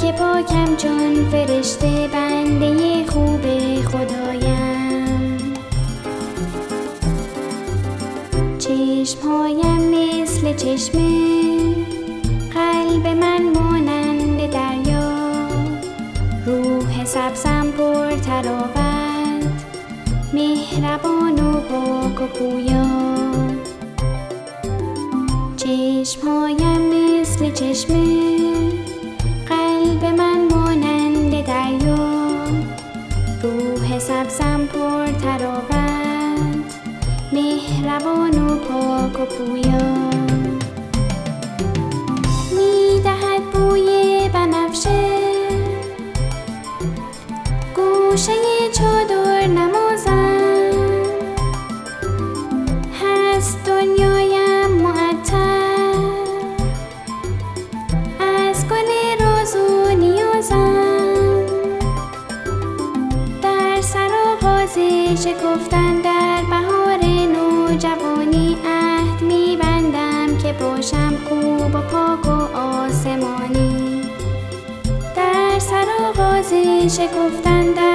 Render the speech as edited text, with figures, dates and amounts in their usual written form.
که پاکم چون فرشته، بنده خوب خدایم. چشمهایم مثل چشمه، قلب من مانند دریا، روح سبزم پر تراوت، مهربان و پاک و پویا. چشمهایم مثل چشمه، قلب من مانند دریا، روح سبزم پر تراوت، مهربان و پاک و پویا. می‌دهد بوی بنفشه، گوشه چادر نمازم، هست دنیایم معطر از گل راز و نیازم. در سرآغاز شکفتن در بهار نوجوانی، عهد می‌بندم که باشم خوب و پاک و آسمانی. در سرآغاز شکفتن در